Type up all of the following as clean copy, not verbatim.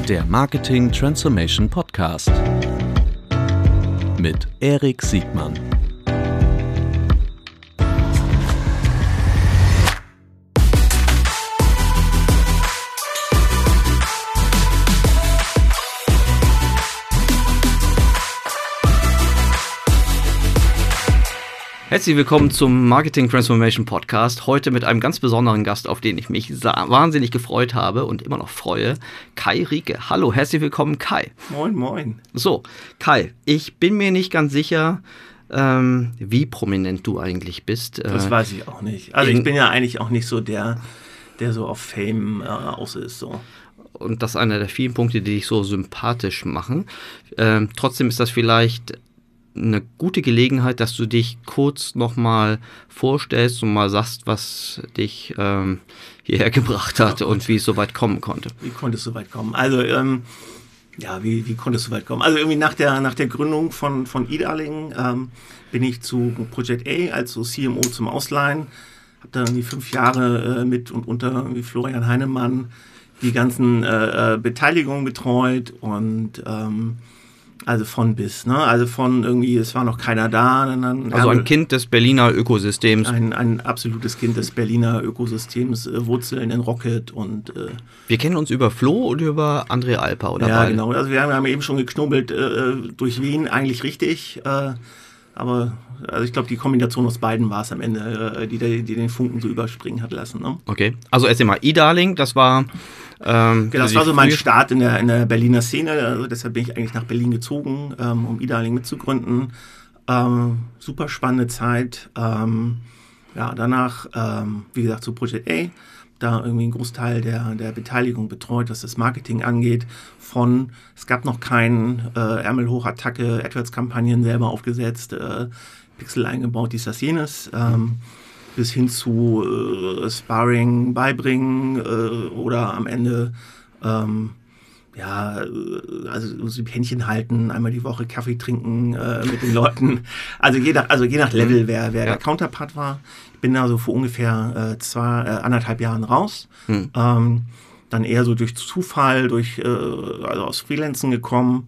Der Marketing Transformation Podcast mit Erik Siegmann. Herzlich willkommen zum Marketing Transformation Podcast. Heute mit einem ganz besonderen Gast, auf den ich mich wahnsinnig gefreut habe und immer noch freue. Kai Rieke. Hallo, herzlich willkommen, Kai. Moin, moin. So, Kai, ich bin mir nicht ganz sicher, wie prominent du eigentlich bist. Das weiß ich auch nicht. Also ich bin ja eigentlich auch nicht so der so auf Fame aus ist. So. Und das ist einer der vielen Punkte, die dich so sympathisch machen. Trotzdem ist das vielleicht eine gute Gelegenheit, dass du dich kurz nochmal vorstellst und mal sagst, was dich hierher gebracht hat und wie es so weit kommen konnte. Wie konnte es so weit kommen? Also, wie konnte es so weit kommen? Also irgendwie nach der Gründung von eDarling bin ich zu Project A, also CMO zum Ausleihen. Habe da irgendwie 5 Jahre mit und unter Florian Heinemann die ganzen Beteiligungen betreut und also von bis, ne? Also von irgendwie, es war noch keiner da. Also ein Kind des Berliner Ökosystems. Ein absolutes Kind des Berliner Ökosystems, Wurzeln in Rocket und... Wir kennen uns über Flo oder über André Alper, oder? Ja, beide? Genau. Also wir haben eben schon geknubbelt, durch wen eigentlich richtig. Aber also ich glaube, die Kombination aus beiden war es am Ende, die den Funken so überspringen hat lassen. Ne? Okay, also erzähl mal, eDarling, das war... Genau, das war so mein Start in der Berliner Szene, also deshalb bin ich eigentlich nach Berlin gezogen, um eDarling mitzugründen. Super spannende Zeit. Danach, wie gesagt, zu Project A, da irgendwie einen Großteil der Beteiligung betreut, was das Marketing angeht. Es gab noch keinen Ärmel hoch Attacke, AdWords-Kampagnen selber aufgesetzt, Pixel eingebaut, dies, das, jenes. Bis hin zu Sparring beibringen oder am Ende also so die Händchen halten, einmal die Woche Kaffee trinken mit den Leuten. Also je nach Level, wer der Counterpart war. Ich bin da so vor ungefähr 1,5 Jahren raus. Dann eher so durch Zufall, also aus Freelancen gekommen.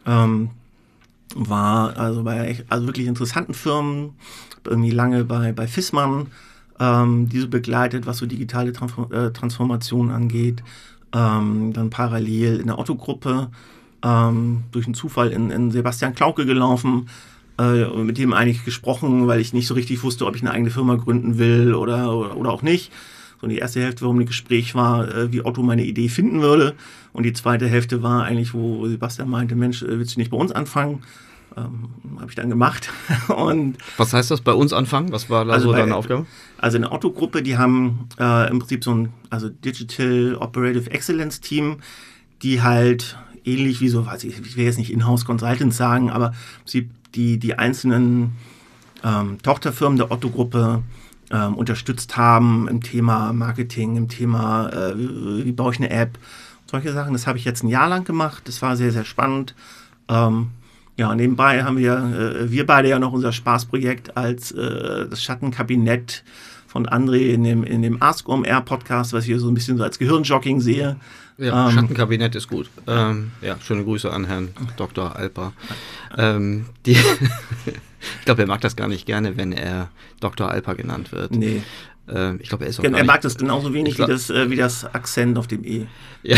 War also bei wirklich interessanten Firmen, irgendwie lange bei Fissmann, diese begleitet, was so digitale Transformation angeht. Dann parallel in der Otto-Gruppe, durch einen Zufall in Sebastian Klauke gelaufen, mit dem eigentlich gesprochen, weil ich nicht so richtig wusste, ob ich eine eigene Firma gründen will oder auch nicht. So die erste Hälfte, warum ein Gespräch war, wie Otto meine Idee finden würde. Und die zweite Hälfte war eigentlich, wo Sebastian meinte, Mensch, willst du nicht bei uns anfangen? Habe ich dann gemacht. Und was heißt das, bei uns anfangen? Was war da so deine Aufgabe? Also in der Otto-Gruppe, die haben im Prinzip so ein Digital Operative Excellence Team, die halt ähnlich wie so, ich will jetzt nicht Inhouse Consultants sagen, aber die einzelnen Tochterfirmen der Otto-Gruppe unterstützt haben im Thema Marketing, im Thema wie baue ich eine App, solche Sachen. Das habe ich jetzt ein Jahr lang gemacht. Das war sehr, sehr spannend. Nebenbei haben wir beide ja noch unser Spaßprojekt als das Schattenkabinett von André in dem Ask OMR Podcast, was ich hier so ein bisschen so als Gehirnjogging sehe. Ja, Schattenkabinett ist gut. Schöne Grüße an Herrn Dr. Alper. Ich glaube, er mag das gar nicht gerne, wenn er Dr. Alper genannt wird. Nee. Ich glaube, er ist auch er mag das genauso wenig wie das Akzent auf dem E. Ja.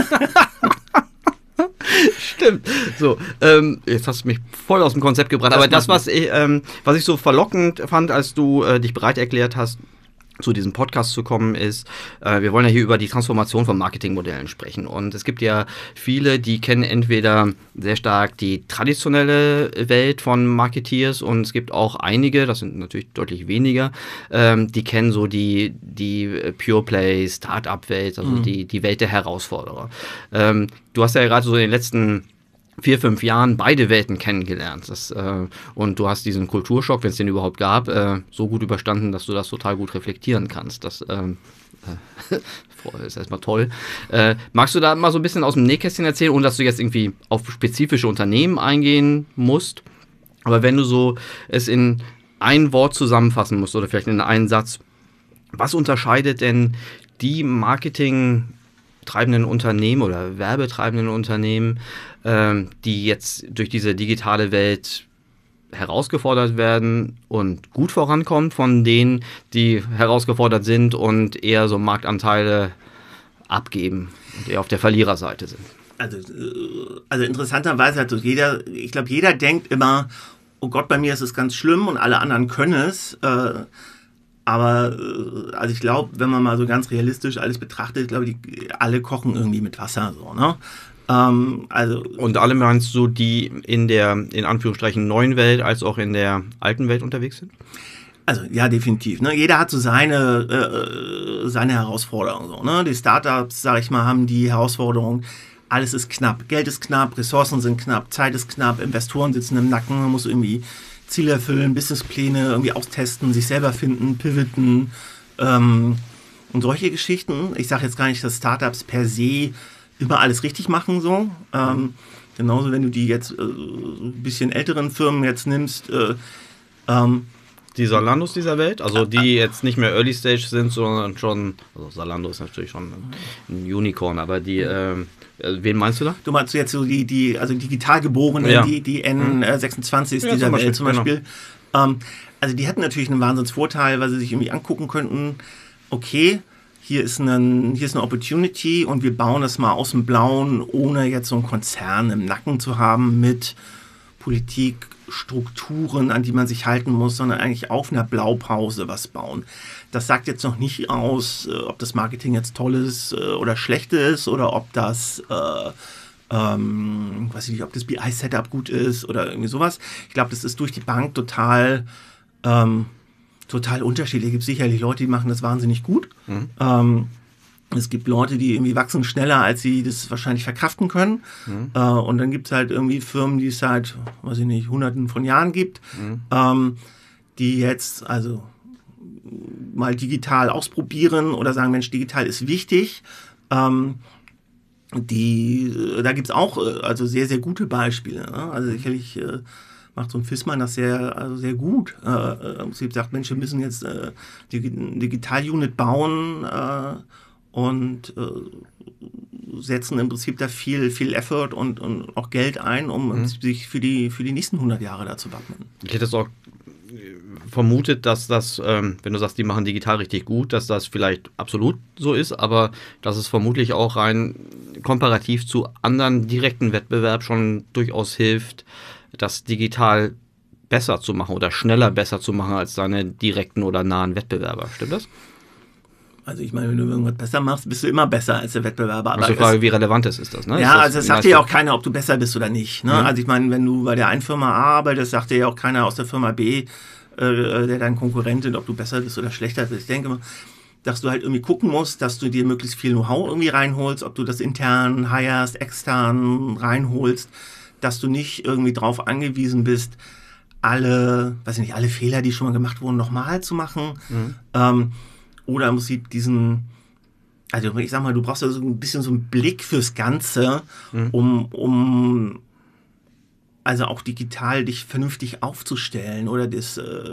Stimmt. So, jetzt hast du mich voll aus dem Konzept gebracht. Aber das, was ich so verlockend fand, als du dich bereit erklärt hast, zu diesem Podcast zu kommen, ist, wir wollen ja hier über die Transformation von Marketingmodellen sprechen. Und es gibt ja viele, die kennen entweder sehr stark die traditionelle Welt von Marketeers und es gibt auch einige, das sind natürlich deutlich weniger, die kennen so die Pure Play Startup-Welt, also die Welt der Herausforderer. Du hast ja gerade so in den letzten 4-5 Jahren beide Welten kennengelernt. Und du hast diesen Kulturschock, wenn es den überhaupt gab, so gut überstanden, dass du das total gut reflektieren kannst. Das ist erstmal toll. Magst du da mal so ein bisschen aus dem Nähkästchen erzählen, ohne dass du jetzt irgendwie auf spezifische Unternehmen eingehen musst? Aber wenn du so es in ein Wort zusammenfassen musst oder vielleicht in einen Satz, was unterscheidet denn die Marketing treibenden Unternehmen oder werbetreibenden Unternehmen, die jetzt durch diese digitale Welt herausgefordert werden und gut vorankommen von denen, die herausgefordert sind und eher so Marktanteile abgeben und eher auf der Verliererseite sind? Also interessanterweise hat so ich glaube, jeder denkt immer, oh Gott, bei mir ist es ganz schlimm und alle anderen können es. Aber also ich glaube, wenn man mal so ganz realistisch alles betrachtet, glaube ich, alle kochen irgendwie mit Wasser. So, ne? Und alle meinst du, die in der, in Anführungsstrichen, neuen Welt als auch in der alten Welt unterwegs sind? Also ja, definitiv. Ne? Jeder hat so seine Herausforderungen. So, ne? Die Startups, sage ich mal, haben die Herausforderung, alles ist knapp. Geld ist knapp, Ressourcen sind knapp, Zeit ist knapp, Investoren sitzen im Nacken, man muss irgendwie Ziele erfüllen, Businesspläne irgendwie austesten, sich selber finden, pivoten und solche Geschichten. Ich sage jetzt gar nicht, dass Startups per se immer alles richtig machen. So. Genauso, wenn du die jetzt ein bisschen älteren Firmen jetzt nimmst, die Zalandos dieser Welt, also die jetzt nicht mehr Early Stage sind, sondern schon, also Zalando ist natürlich schon ein Unicorn, aber die, wen meinst du da? Du meinst jetzt so also digital Geborenen, ja. die N26 ja, dieser Welt zum Beispiel. Genau. Also die hatten natürlich einen Wahnsinnsvorteil, weil sie sich irgendwie angucken könnten, okay, hier ist eine Opportunity und wir bauen das mal aus dem Blauen, ohne jetzt so einen Konzern im Nacken zu haben mit Politik, Strukturen, an die man sich halten muss, sondern eigentlich auf einer Blaupause was bauen. Das sagt jetzt noch nicht aus, ob das Marketing jetzt toll ist oder schlecht ist oder ob das, weiß ich nicht, ob das BI-Setup gut ist oder irgendwie sowas. Ich glaube, das ist durch die Bank total unterschiedlich. Es gibt sicherlich Leute, die machen das wahnsinnig gut. Es gibt Leute, die irgendwie wachsen schneller, als sie das wahrscheinlich verkraften können. Und dann gibt es halt irgendwie Firmen, die es seit, weiß ich nicht, Hunderten von Jahren gibt, die jetzt also mal digital ausprobieren oder sagen, Mensch, digital ist wichtig. Da gibt es auch also sehr, sehr gute Beispiele. Ne? Also sicherlich macht so ein Fissmann das sehr gut. Sie sagt, Mensch, wir müssen jetzt die Digital-Unit bauen und setzen im Prinzip da viel Effort und auch Geld ein, um sich für die nächsten 100 Jahre da zu wappnen. Ich hätte es auch vermutet, dass das, wenn du sagst, die machen digital richtig gut, dass das vielleicht absolut so ist, aber dass es vermutlich auch rein komparativ zu anderen direkten Wettbewerb schon durchaus hilft, das digital besser zu machen oder schneller besser zu machen als deine direkten oder nahen Wettbewerber. Stimmt das? Also ich meine, wenn du irgendwas besser machst, bist du immer besser als der Wettbewerber. Aber die Frage, wie relevant ist das? Ne? Ja, ist das, also es sagt dir ja auch keiner, ob du besser bist oder nicht. Ne? Also ich meine, wenn du bei der einen Firma A arbeitest, sagt dir ja auch keiner aus der Firma B, der dein Konkurrent ist, ob du besser bist oder schlechter bist. Ich denke mal, dass du halt irgendwie gucken musst, dass du dir möglichst viel Know-how irgendwie reinholst, ob du das intern hirest, extern reinholst, dass du nicht irgendwie drauf angewiesen bist, alle Fehler, die schon mal gemacht wurden, nochmal zu machen. Oder muss sie also ich sag mal, du brauchst ja so ein bisschen so einen Blick fürs Ganze, um also auch digital dich vernünftig aufzustellen oder das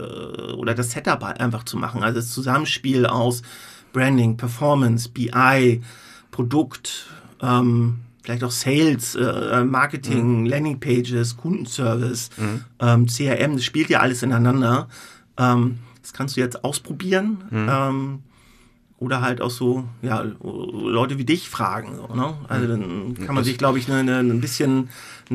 Setup einfach zu machen. Also das Zusammenspiel aus Branding, Performance, BI, Produkt, vielleicht auch Sales, Marketing, Landingpages, Kundenservice, CRM, das spielt ja alles ineinander. Das kannst du jetzt ausprobieren. Oder halt auch so, ja, Leute wie dich fragen. So, ne? Also dann kann man sich, glaube ich, ein bisschen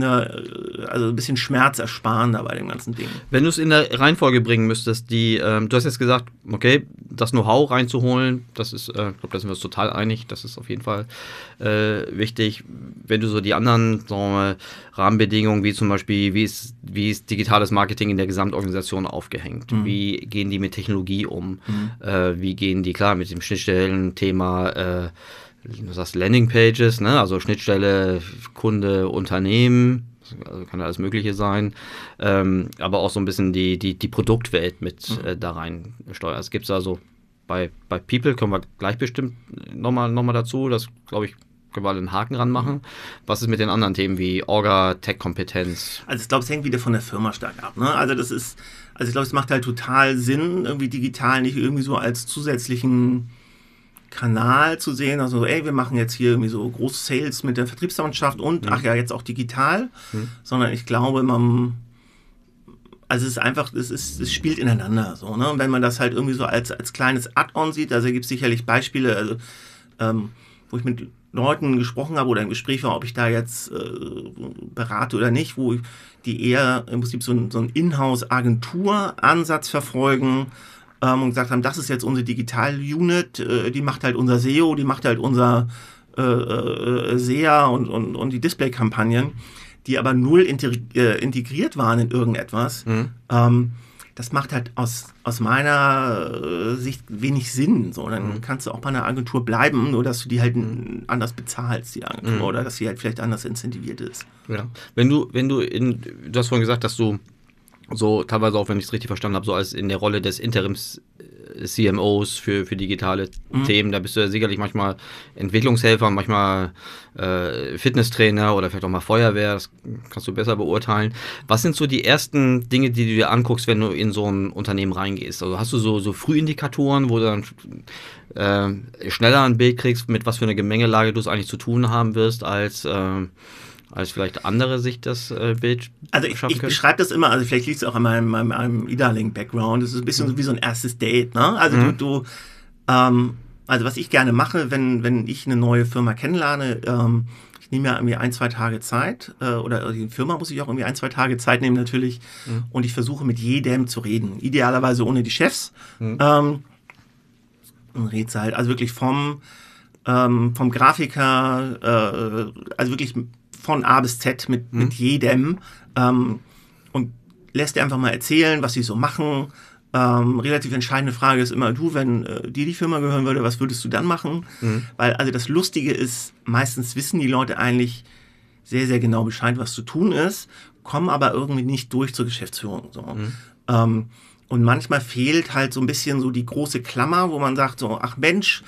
Schmerz ersparen da bei dem ganzen Ding. Wenn du es in der Reihenfolge bringen müsstest, du hast jetzt gesagt, okay, das Know-how reinzuholen, das ist, ich glaube, da sind wir uns total einig, das ist auf jeden Fall wichtig. Wenn du so die anderen, sagen wir mal, Rahmenbedingungen, wie zum Beispiel, wie ist digitales Marketing in der Gesamtorganisation aufgehängt? Wie gehen die mit Technologie um? Wie gehen die, klar, mit dem Schnittstellen-Thema, du sagst Landingpages, ne? Also Schnittstelle, Kunde, Unternehmen, also kann alles Mögliche sein, aber auch so ein bisschen die Produktwelt mit da rein steuern. Es gibt also bei People, kommen wir gleich bestimmt nochmal dazu, das glaube ich, können wir einen Haken ranmachen. Was ist mit den anderen Themen wie Orga, Tech-Kompetenz? Also ich glaube, es hängt wieder von der Firma stark ab. Ne? Also ich glaube, es macht halt total Sinn, irgendwie digital nicht irgendwie so als zusätzlichen Kanal zu sehen, also ey, wir machen jetzt hier irgendwie so große Sales mit der Vertriebsmannschaft und ach ja, jetzt auch digital, sondern ich glaube, also es ist einfach, es spielt ineinander so, ne? Und wenn man das halt irgendwie so als kleines Add-on sieht, also gibt es sicherlich Beispiele, also wo ich mit Leuten gesprochen habe oder im Gespräch war, ob ich da jetzt berate oder nicht, wo die eher im Prinzip so einen Inhouse-Agentur-Ansatz verfolgen und gesagt haben, das ist jetzt unsere Digital-Unit, die macht halt unser SEO, die macht halt unser SEA und die Display-Kampagnen, die aber null integriert waren in irgendetwas. Das macht halt aus meiner Sicht wenig Sinn. So, dann kannst du auch bei einer Agentur bleiben, nur dass du die halt anders bezahlst, die Agentur, oder dass sie halt vielleicht anders incentiviert ist. Ja. Du hast vorhin gesagt, dass du so teilweise auch, wenn ich es richtig verstanden habe, so als in der Rolle des Interims CMOs für digitale Themen, da bist du ja sicherlich manchmal Entwicklungshelfer, manchmal Fitnesstrainer oder vielleicht auch mal Feuerwehr, das kannst du besser beurteilen. Was sind so die ersten Dinge, die du dir anguckst, wenn du in so ein Unternehmen reingehst? Also hast du so Frühindikatoren, wo du dann schneller ein Bild kriegst, mit was für einer Gemengelage du es eigentlich zu tun haben wirst, als vielleicht andere sich das Bild also ich beschreibe das immer, also vielleicht liegt es auch an meinem E-Darling-Background, das ist ein bisschen so wie so ein erstes Date, ne? Also also was ich gerne mache, wenn ich eine neue Firma kennenlerne, ich nehme ja irgendwie 1-2 Tage Zeit, oder die Firma muss ich auch irgendwie 1-2 Tage Zeit nehmen natürlich, und ich versuche mit jedem zu reden, idealerweise ohne die Chefs, und redest halt, also wirklich vom Grafiker, also wirklich von A bis Z mit jedem, und lässt dir einfach mal erzählen, was sie so machen. Relativ entscheidende Frage ist immer, du, wenn dir die Firma gehören würde, was würdest du dann machen? Weil also das Lustige ist, meistens wissen die Leute eigentlich sehr, sehr genau Bescheid, was zu tun ist, kommen aber irgendwie nicht durch zur Geschäftsführung. So. Und manchmal fehlt halt so ein bisschen so die große Klammer, wo man sagt so, ach Mensch,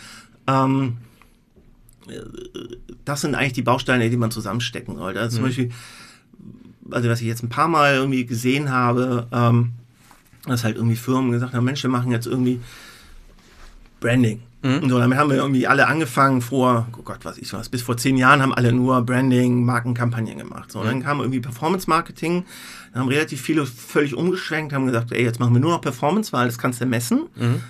das sind eigentlich die Bausteine, die man zusammenstecken sollte. Also zum Beispiel, also was ich jetzt ein paar Mal irgendwie gesehen habe, dass halt irgendwie Firmen gesagt haben, Mensch, wir machen jetzt irgendwie Branding. Und so, damit haben wir irgendwie alle angefangen bis vor 10 Jahren haben alle nur Branding, Markenkampagnen gemacht. So, dann kam irgendwie Performance Marketing, dann haben relativ viele völlig umgeschwenkt, haben gesagt, ey, jetzt machen wir nur noch Performance, weil das kannst du messen.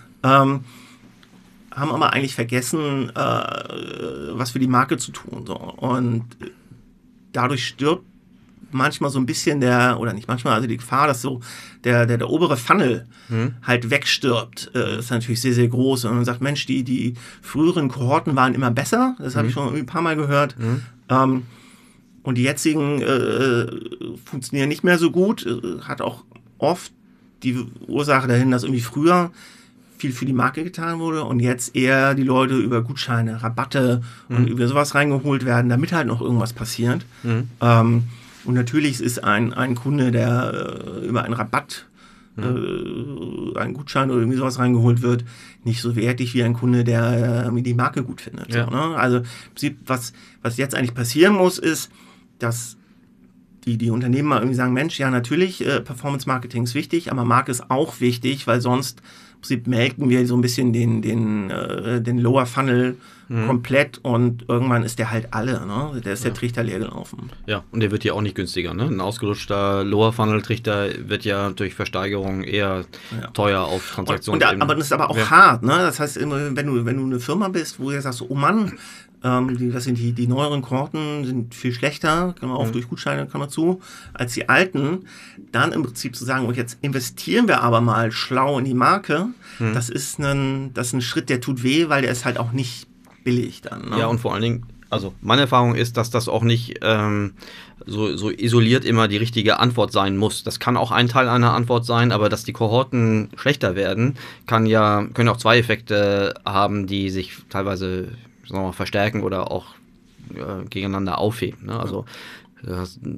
Haben aber eigentlich vergessen, was für die Marke zu tun. So. Und dadurch stirbt manchmal so ein bisschen also die Gefahr, dass so der obere Funnel halt wegstirbt, ist natürlich sehr, sehr groß. Und man sagt, Mensch, die früheren Kohorten waren immer besser, das habe ich schon ein paar Mal gehört. Und die jetzigen funktionieren nicht mehr so gut, hat auch oft die Ursache dahin, dass irgendwie früher viel für die Marke getan wurde und jetzt eher die Leute über Gutscheine, Rabatte und über sowas reingeholt werden, damit halt noch irgendwas passiert. Und natürlich ist ein Kunde, der über einen Rabatt, einen Gutschein oder irgendwie sowas reingeholt wird, nicht so wertig wie ein Kunde, der die Marke gut findet. Ja. So, ne? Also was jetzt eigentlich passieren muss, ist, dass die Unternehmen mal irgendwie sagen, Mensch, ja natürlich, Performance Marketing ist wichtig, aber Marke ist auch wichtig, weil sonst melken wir so ein bisschen den Lower Funnel komplett und irgendwann ist der halt alle, ne? Der ist der Trichter leer gelaufen. Ja, und der wird ja auch nicht günstiger, ne? Ein ausgelutschter Lower Funnel Trichter wird ja durch Versteigerung eher teuer auf Transaktionen. Aber das ist aber auch hart, ne? Das heißt, wenn du eine Firma bist, wo du sagst, oh Mann, die neueren Kohorten sind viel schlechter, kann man auch durch Gutscheine, als die alten, dann im Prinzip zu sagen, jetzt investieren wir aber mal schlau in die Marke, das ist ein Schritt, der tut weh, weil der ist halt auch nicht billig dann. Ne? Ja, und vor allen Dingen, also meine Erfahrung ist, dass das auch nicht so isoliert immer die richtige Antwort sein muss. Das kann auch ein Teil einer Antwort sein, aber dass die Kohorten schlechter werden, können auch 2 Effekte haben, die sich teilweise verstärken oder auch gegeneinander aufheben. Ne? Also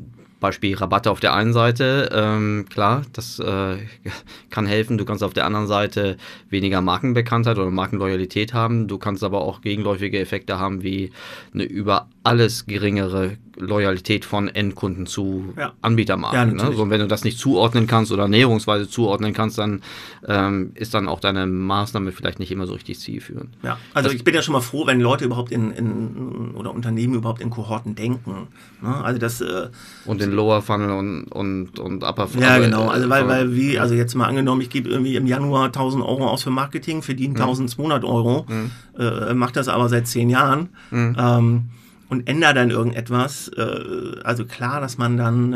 Beispiel Rabatte auf der einen Seite, klar, das kann helfen. Du kannst auf der anderen Seite weniger Markenbekanntheit oder Markenloyalität haben. Du kannst aber auch gegenläufige Effekte haben, wie eine über alles geringere Loyalität von Endkunden zu Anbietermarken. Ja, ne? So, wenn du das nicht zuordnen kannst oder näherungsweise zuordnen kannst, dann ist dann auch deine Maßnahme vielleicht nicht immer so richtig zielführend. Ja, also ich bin ja schon mal froh, wenn Leute überhaupt oder Unternehmen überhaupt in Kohorten denken. Ne? Also das und in Lower Funnel und Upper Funnel. Ja, genau. Also also jetzt mal angenommen, ich gebe irgendwie im Januar 1.000 Euro aus für Marketing, verdiene 1.200 Euro, mache das aber seit 10 Jahren. Und ändere dann irgendetwas. Also klar, dass man dann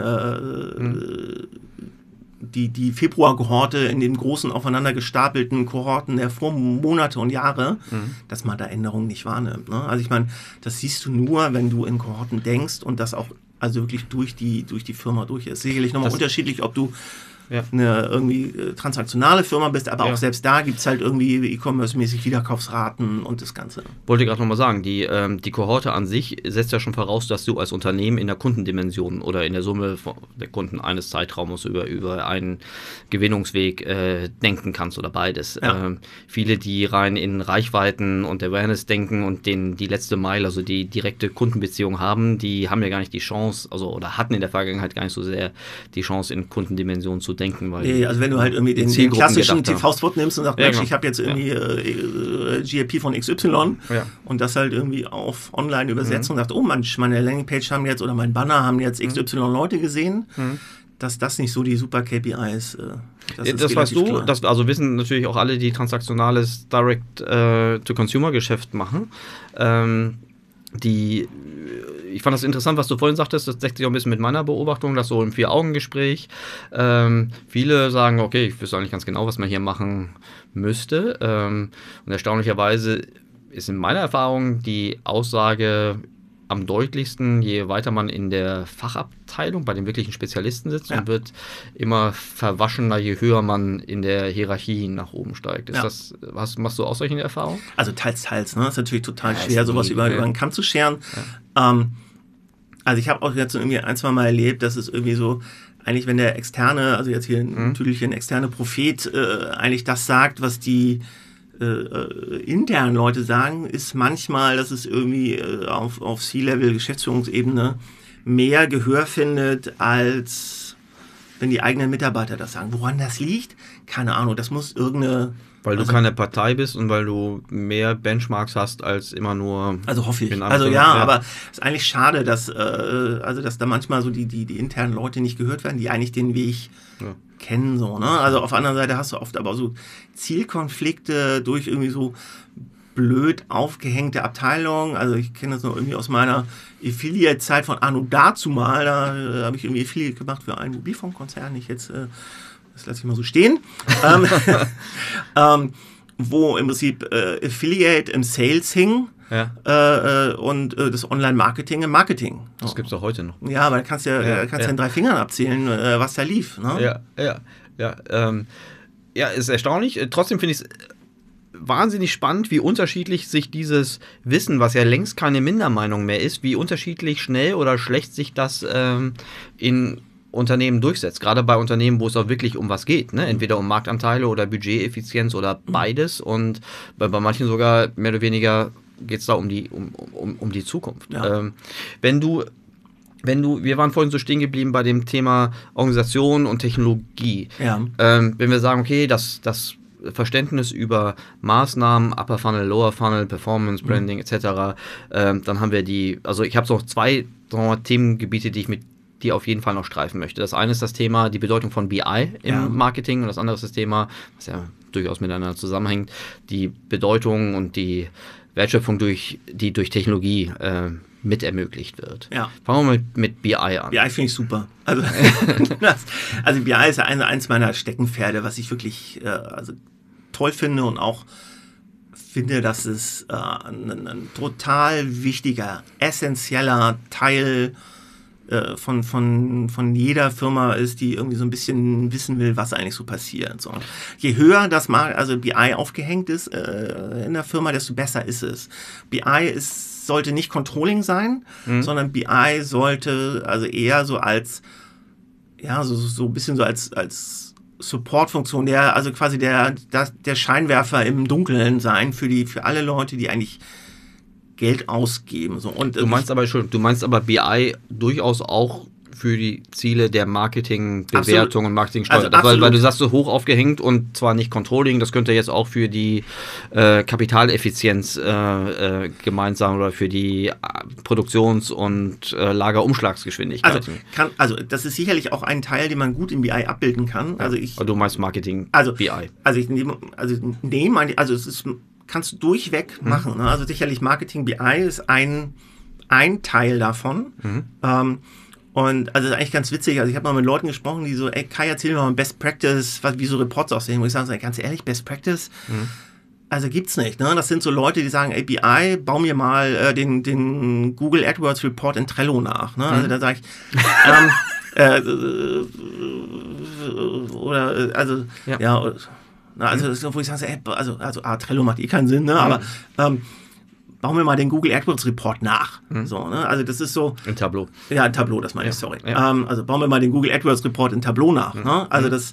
die Februar-Kohorte in den großen aufeinander gestapelten Kohorten der Vormonate und Jahre, dass man da Änderungen nicht wahrnimmt. Ne? Also ich meine, das siehst du nur, wenn du in Kohorten denkst und das auch also wirklich durch die Firma durch ist. Sicherlich nochmal unterschiedlich, ob du eine irgendwie transaktionale Firma bist, aber auch selbst da gibt es halt irgendwie E-Commerce-mäßig Wiederkaufsraten und das Ganze. Wollte gerade nochmal sagen, die Kohorte an sich setzt ja schon voraus, dass du als Unternehmen in der Kundendimension oder in der Summe der Kunden eines Zeitraumes über einen Gewinnungsweg denken kannst oder beides. Ja. Viele, die rein in Reichweiten und Awareness denken und die letzte Meile, also die direkte Kundenbeziehung haben, die haben ja gar nicht die Chance, also oder hatten in der Vergangenheit gar nicht so sehr die Chance, in Kundendimensionen zu denken. Weil also wenn du halt irgendwie den klassischen TV-Spot nimmst und sagst, Mensch, ich habe jetzt irgendwie GRP von XY und das halt irgendwie auf online übersetzt und sagt, oh Mensch, meine Landingpage haben jetzt oder mein Banner haben jetzt XY Leute gesehen, dass das nicht so die super KPIs das weißt du, also wissen natürlich auch alle, die transaktionales Direct-to-Consumer-Geschäft machen. Ich fand das interessant, was du vorhin sagtest, das deckt sich auch ein bisschen mit meiner Beobachtung, dass so im 4-Augen-Gespräch viele sagen, okay, ich wüsste eigentlich ganz genau, was man hier machen müsste. Und erstaunlicherweise ist in meiner Erfahrung die Aussage am deutlichsten, je weiter man in der Fachabteilung bei den wirklichen Spezialisten sitzt und wird immer verwaschener, je höher man in der Hierarchie nach oben steigt. Machst du auch solche Erfahrungen? Also teils. Ne? Das ist natürlich total schwer, sowas über einen Kamm zu scheren. Ja. Also ich habe auch jetzt irgendwie 1-2 Mal erlebt, dass es irgendwie so, eigentlich wenn der externe, also jetzt hier natürlich ein externer Prophet, eigentlich das sagt, was die internen Leute sagen, ist manchmal, dass es irgendwie auf C-Level, Geschäftsführungsebene mehr Gehör findet, als wenn die eigenen Mitarbeiter das sagen. Woran das liegt? Keine Ahnung, das muss irgendeine... Weil du keine Partei bist und weil du mehr Benchmarks hast als immer nur... Also hoffe ich. Also aber es ist eigentlich schade, dass da manchmal so die internen Leute nicht gehört werden, die eigentlich den Weg kennen. So, ne? Also auf der anderen Seite hast du oft aber so Zielkonflikte durch irgendwie so blöd aufgehängte Abteilungen. Also ich kenne das noch irgendwie aus meiner Affiliate-Zeit von Anno dazumal. Da habe ich irgendwie Affiliate gemacht für einen Mobilfunkkonzern. Das lasse ich mal so stehen. Wo im Prinzip Affiliate im Sales hing und das Online-Marketing im Marketing. Das gibt es auch heute noch. Ja, aber da kannst du in 3 Fingern abzählen, was da lief. Ne? Ja, ist erstaunlich. Trotzdem finde ich es wahnsinnig spannend, wie unterschiedlich sich dieses Wissen, was ja längst keine Mindermeinung mehr ist, wie unterschiedlich schnell oder schlecht sich das in Unternehmen durchsetzt. Gerade bei Unternehmen, wo es auch wirklich um was geht. Ne? Entweder um Marktanteile oder Budgeteffizienz oder beides. Und bei manchen sogar mehr oder weniger geht es da um die Zukunft. Ja. Wir waren vorhin so stehen geblieben bei dem Thema Organisation und Technologie. Ja. Wenn wir sagen, okay, das Verständnis über Maßnahmen, Upper Funnel, Lower Funnel, Performance, Branding etc., dann haben wir ich habe so 2 Themengebiete, die auf jeden Fall noch streifen möchte. Das eine ist das Thema, die Bedeutung von BI im Marketing und das andere ist das Thema, was ja durchaus miteinander zusammenhängt, die Bedeutung und die Wertschöpfung, die durch Technologie mit ermöglicht wird. Ja. Fangen wir mit BI an. BI finde ich super. Also BI ist eins meiner Steckenpferde, was ich wirklich toll finde und auch finde, dass es ein total wichtiger, essentieller Teil von jeder Firma ist, die irgendwie so ein bisschen wissen will, was eigentlich so passiert. So. Je höher BI aufgehängt ist in der Firma, desto besser ist es. BI ist sollte nicht Controlling sein, sondern BI sollte also eher so als, ja, so ein bisschen so als Support-Funktion, also quasi der Scheinwerfer im Dunkeln sein für alle Leute, die eigentlich Geld ausgeben. So. Und du meinst aber BI durchaus auch für die Ziele der Marketingbewertung und Marketingsteuerung. Also weil du sagst, so hoch aufgehängt und zwar nicht Controlling, das könnte jetzt auch für die Kapitaleffizienz gemeint sein oder für die Produktions- und Lagerumschlagsgeschwindigkeit. Also das ist sicherlich auch ein Teil, den man gut im BI abbilden kann. Ja. Also du meinst Marketing, BI. Kannst du durchweg machen. Ne? Also sicherlich Marketing BI ist ein Teil davon. Und also das ist eigentlich ganz witzig. Also ich habe mal mit Leuten gesprochen, die so, ey Kai, erzähl mir mal Best Practice, wie so Reports aussehen. Und ich sage, ganz ehrlich, Best Practice, also gibt's nicht. Ne? Das sind so Leute, die sagen, ey BI, bau mir mal den Google AdWords Report in Trello nach. Ne? Also da sage ich, wo ich sage, Trello macht eh keinen Sinn, ne? Aber bauen wir mal den Google AdWords Report nach. So, ne? Also das ist so... In Tableau. Ja, in Tableau, das meine ich, sorry. Ja. Also bauen wir mal den Google AdWords Report in Tableau nach. Ne? Also das...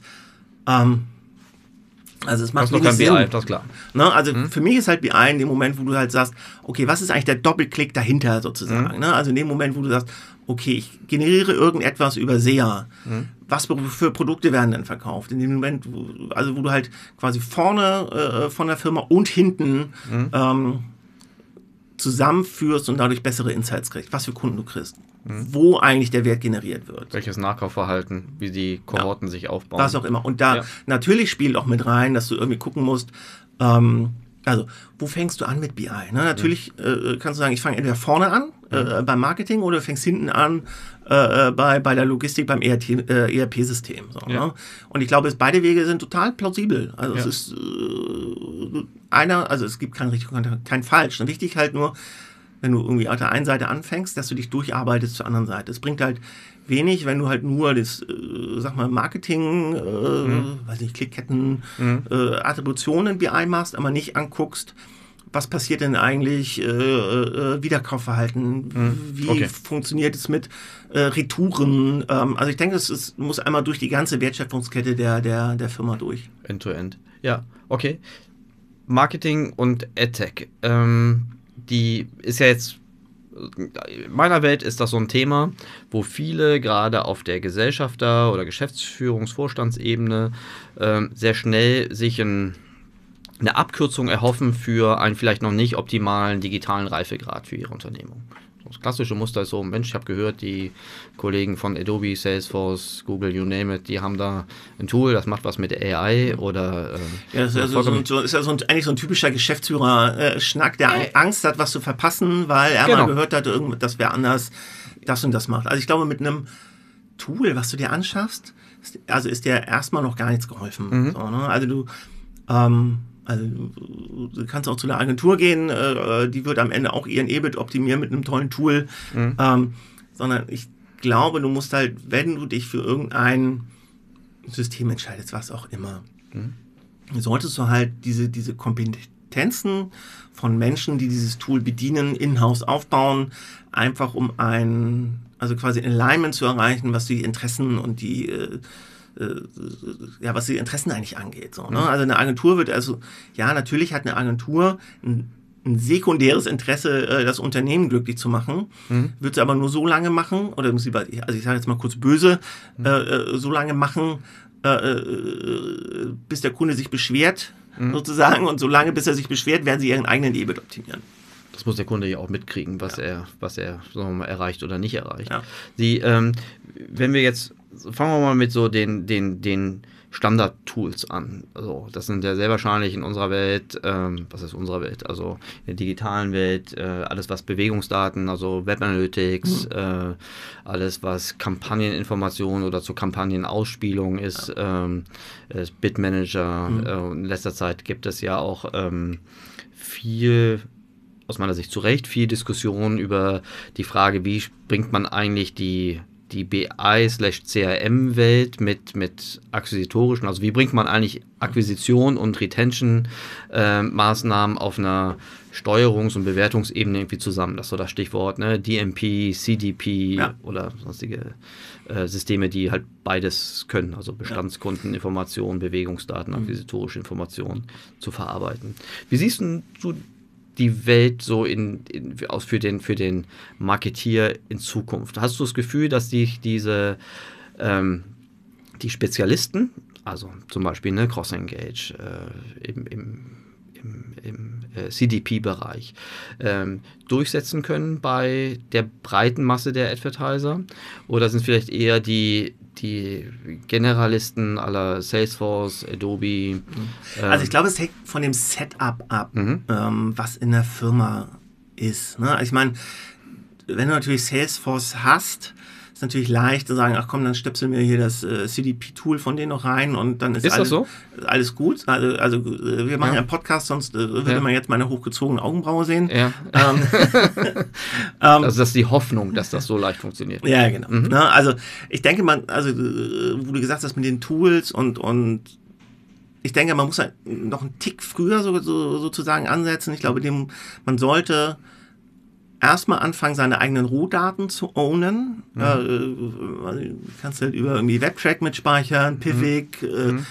Also es macht wenig Sinn. BI, das ist klar. Ne? Also für mich ist halt BI in dem Moment, wo du halt sagst, okay, was ist eigentlich der Doppelklick dahinter sozusagen? Ne? Also in dem Moment, wo du sagst, okay, ich generiere irgendetwas über SEA. Was für Produkte werden denn verkauft? In dem Moment, wo du halt quasi vorne von der Firma und hinten zusammenführst und dadurch bessere Insights kriegst, was für Kunden du kriegst, wo eigentlich der Wert generiert wird. Welches Nachkaufverhalten, wie die Kohorten sich aufbauen. Was auch immer. Und da natürlich spielt auch mit rein, dass du irgendwie gucken musst, also wo fängst du an mit BI? Ne? Natürlich kannst du sagen, ich fange entweder vorne an, beim Marketing, oder du fängst hinten an bei der Logistik, beim ERP-System. So, ne? Und ich glaube, beide Wege sind total plausibel. Also es ist es gibt kein richtig und kein falsch. Und wichtig halt nur, wenn du irgendwie auf der einen Seite anfängst, dass du dich durcharbeitest zur anderen Seite. Es bringt halt wenig, wenn du halt nur das, Marketing, weiß nicht, Klickketten, Attributionen BI machst, aber nicht anguckst, was passiert denn eigentlich, Wiederkaufverhalten, wie funktioniert es mit Retouren. Also ich denke, es muss einmal durch die ganze Wertschöpfungskette der Firma durch. End-to-end. Ja, okay. Marketing und AdTech. Die ist ja jetzt, in meiner Welt ist das so ein Thema, wo viele gerade auf der Gesellschafter- oder Geschäftsführungsvorstandsebene sehr schnell sich eine Abkürzung erhoffen für einen vielleicht noch nicht optimalen digitalen Reifegrad für ihre Unternehmung. Das klassische Muster ist so, Mensch, ich habe gehört, die Kollegen von Adobe, Salesforce, Google, you name it, die haben da ein Tool, das macht was mit AI oder... das ist eigentlich so ein typischer Geschäftsführer-Schnack, der Angst hat, was zu verpassen, weil er mal gehört hat, dass wer anders das und das macht. Also ich glaube, mit einem Tool, was du dir anschaffst, ist dir erstmal noch gar nichts geholfen. So, ne? Also du kannst auch zu einer Agentur gehen, die wird am Ende auch ihren EBIT optimieren mit einem tollen Tool. Sondern ich glaube, du musst halt, wenn du dich für irgendein System entscheidest, was auch immer, solltest du halt diese Kompetenzen von Menschen, die dieses Tool bedienen, in-house aufbauen, einfach um quasi ein Alignment zu erreichen, was die Interessen und was die Interessen eigentlich angeht. So, ne? Also eine Agentur natürlich hat eine Agentur ein sekundäres Interesse, das Unternehmen glücklich zu machen, wird sie aber nur so lange machen, oder ich sage jetzt mal kurz böse, so lange machen, bis der Kunde sich beschwert, sozusagen, und so lange, bis er sich beschwert, werden sie ihren eigenen EBIT optimieren. Das muss der Kunde ja auch mitkriegen, was er sagen wir mal, erreicht oder nicht erreicht. Ja. Wenn wir jetzt, fangen wir mal mit so den Standard-Tools an. Also, das sind ja sehr wahrscheinlich in unserer Welt, was ist unsere Welt? Also in der digitalen Welt, alles was Bewegungsdaten, also Web Analytics, alles was Kampagneninformation oder zur Kampagnenausspielung ist, Bid-Manager. In letzter Zeit gibt es ja auch viel, aus meiner Sicht zu Recht, viel Diskussion über die Frage, wie bringt man eigentlich die die BI/CRM-Welt mit akquisitorischen, also wie bringt man eigentlich Akquisition und Retention-Maßnahmen auf einer Steuerungs- und Bewertungsebene irgendwie zusammen. Das ist so das Stichwort, ne? DMP, CDP oder sonstige Systeme, die halt beides können, also Bestandskundeninformationen, Bewegungsdaten, akquisitorische Informationen zu verarbeiten. Wie siehst du die Welt so für den Marketier in Zukunft? Hast du das Gefühl, dass die Spezialisten, also zum Beispiel Cross-Engage im CDP-Bereich, durchsetzen können bei der breiten Masse der Advertiser? Oder sind es vielleicht eher die Generalisten aller Salesforce, Adobe? Also ich glaube, es hängt von dem Setup ab, was in der Firma ist. Ne? Also ich meine, wenn du natürlich Salesforce hast, ist natürlich leicht zu sagen, ach komm, dann stöpseln wir hier das CDP-Tool von denen noch rein und dann ist alles, das so? Alles gut. Also wir machen ja einen Podcast, sonst würde man jetzt meine hochgezogene Augenbraue sehen. Ja. Also das ist die Hoffnung, dass das so leicht funktioniert. Ja, genau. Ne? Also ich denke, wo du gesagt hast mit den Tools und ich denke, man muss halt noch einen Tick früher sozusagen ansetzen. Ich glaube, man sollte erstmal anfangen, seine eigenen Rohdaten zu ownen. Du kannst halt über irgendwie WebTrack mitspeichern, Pivik,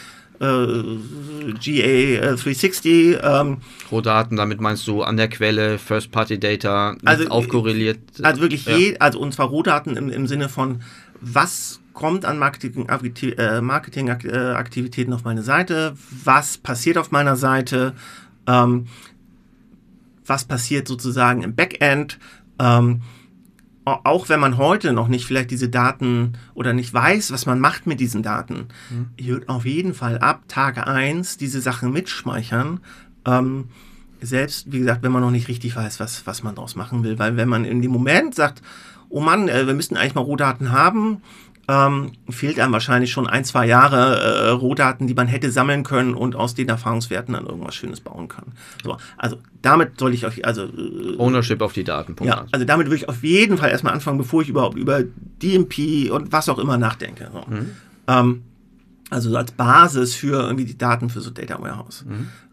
GA360. Rohdaten, damit meinst du an der Quelle, First-Party-Data, aufkorreliert? Also wirklich und zwar Rohdaten im Sinne von, was kommt an Marketingaktivitäten auf meine Seite, was passiert auf meiner Seite, was passiert sozusagen im Backend, auch wenn man heute noch nicht vielleicht diese Daten oder nicht weiß, was man macht mit diesen Daten. Ich würde auf jeden Fall ab Tag 1 diese Sachen mitspeichern, selbst, wie gesagt, wenn man noch nicht richtig weiß, was man daraus machen will, weil wenn man in dem Moment sagt, oh Mann, wir müssten eigentlich mal Rohdaten haben, fehlt einem wahrscheinlich schon 1-2 Jahre Rohdaten, die man hätte sammeln können und aus den Erfahrungswerten dann irgendwas Schönes bauen kann. So, also damit soll ich euch, Ownership auf die Daten. Ja, also damit würde ich auf jeden Fall erstmal anfangen, bevor ich überhaupt über DMP und was auch immer nachdenke. So. Also als Basis für irgendwie die Daten für so Data Warehouse.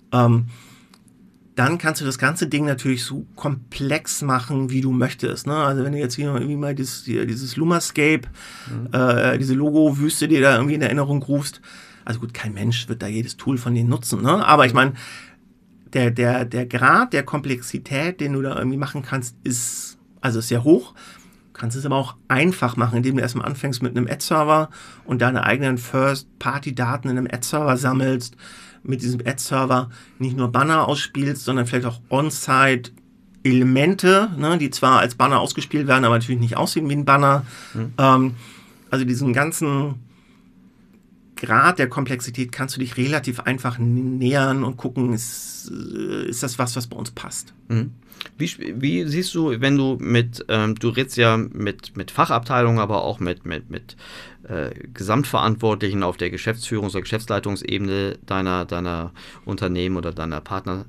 Dann kannst du das ganze Ding natürlich so komplex machen, wie du möchtest. Ne? Also wenn du jetzt irgendwie mal dieses Lumascape, diese Logo-Wüste dir da irgendwie in Erinnerung rufst, also gut, kein Mensch wird da jedes Tool von denen nutzen, ne? Aber ich meine, der Grad der Komplexität, den du da irgendwie machen kannst, ist sehr hoch. Du kannst es aber auch einfach machen, indem du erstmal anfängst mit einem Ad-Server und deine eigenen First-Party-Daten in einem Ad-Server sammelst, mit diesem Ad-Server nicht nur Banner ausspielst, sondern vielleicht auch On-Site-Elemente, ne, die zwar als Banner ausgespielt werden, aber natürlich nicht aussehen wie ein Banner. Also diesen ganzen Grad der Komplexität kannst du dich relativ einfach nähern und gucken, ist das was bei uns passt. Wie siehst du, wenn du du redest ja mit Fachabteilungen, aber auch mit Gesamtverantwortlichen auf der Geschäftsführungs- oder Geschäftsleitungsebene deiner Unternehmen oder deiner Partner.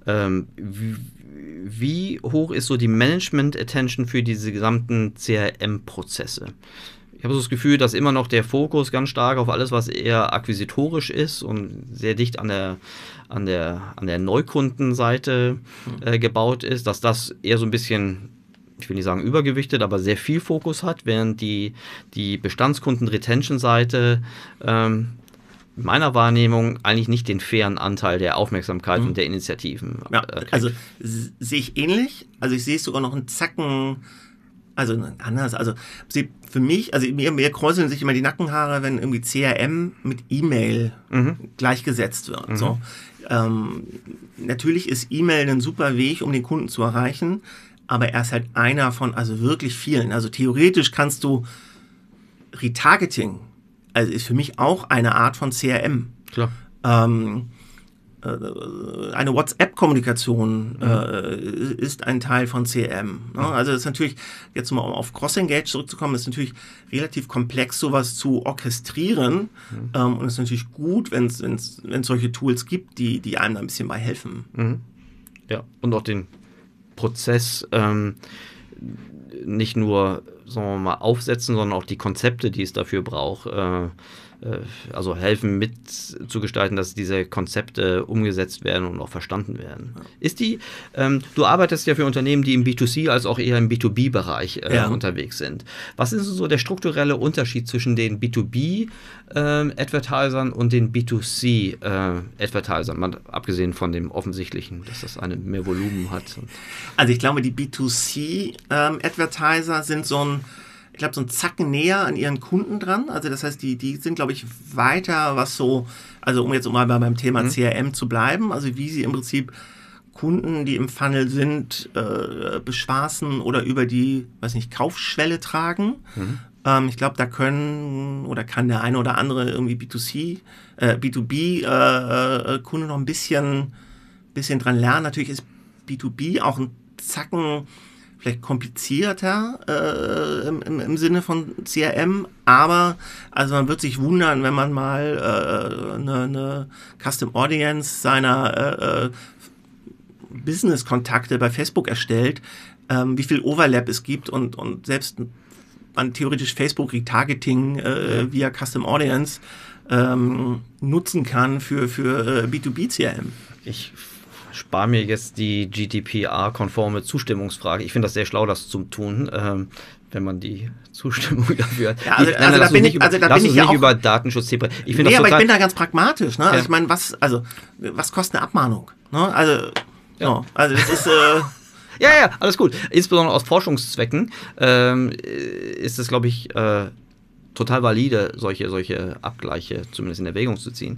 Wie hoch ist so die Management-Attention für diese gesamten CRM-Prozesse? Ich habe so das Gefühl, dass immer noch der Fokus ganz stark auf alles, was eher akquisitorisch ist und sehr dicht an der Neukundenseite gebaut ist, dass das eher so ein bisschen, ich will nicht sagen übergewichtet, aber sehr viel Fokus hat, während die Bestandskunden-Retention-Seite meiner Wahrnehmung eigentlich nicht den fairen Anteil der Aufmerksamkeit und der Initiativen also sehe ich ähnlich. Also ich sehe es sogar noch einen Zacken anders. Also für mich, mir kräuseln sich immer die Nackenhaare, wenn irgendwie CRM mit E-Mail gleichgesetzt wird. So. Natürlich ist E-Mail ein super Weg, um den Kunden zu erreichen, aber er ist halt einer von wirklich vielen. Also theoretisch kannst du Retargeting, ist für mich auch eine Art von CRM. Klar. Eine WhatsApp-Kommunikation ist ein Teil von CRM. Ne? Also das ist natürlich, jetzt mal auf Cross-Engage zurückzukommen, ist natürlich relativ komplex, sowas zu orchestrieren. Und es ist natürlich gut, wenn es solche Tools gibt, die einem da ein bisschen bei helfen. Ja, und auch den Prozess nicht nur sagen wir mal, aufsetzen, sondern auch die Konzepte, die es dafür braucht, also helfen mitzugestalten, dass diese Konzepte umgesetzt werden und auch verstanden werden. Du arbeitest ja für Unternehmen, die im B2C als auch eher im B2B-Bereich unterwegs sind. Was ist so der strukturelle Unterschied zwischen den B2B-Advertisern und den B2C-Advertisern, mal abgesehen von dem Offensichtlichen, dass das mehr Volumen hat? Also ich glaube, die B2C-Advertiser sind so ein Zacken näher an ihren Kunden dran. Also das heißt, die sind, glaube ich, weiter, was so, also um jetzt mal beim Thema CRM zu bleiben, also wie sie im Prinzip Kunden, die im Funnel sind, bespaßen oder über die, Kaufschwelle tragen. Ich glaube, da kann der eine oder andere irgendwie B2B-Kunde noch ein bisschen dran lernen. Natürlich ist B2B auch ein Zacken vielleicht komplizierter im Sinne von CRM, aber also man wird sich wundern, wenn man mal eine Custom Audience seiner Business-Kontakte bei Facebook erstellt, wie viel Overlap es gibt und selbst man theoretisch Facebook Retargeting via Custom Audience nutzen kann für B2B CRM. Ich spare mir jetzt die GDPR-konforme Zustimmungsfrage. Ich finde das sehr schlau, das zu tun, wenn man die Zustimmung dafür hat. Ja, da bin ich ja auch über Datenschutz. Ich aber ich bin da ganz pragmatisch. Ne? Ja. Also ich meine, was kostet eine Abmahnung? Ne? Also das ist... Ja, alles gut. Insbesondere aus Forschungszwecken ist es, glaube ich, total valide, solche Abgleiche zumindest in Erwägung zu ziehen.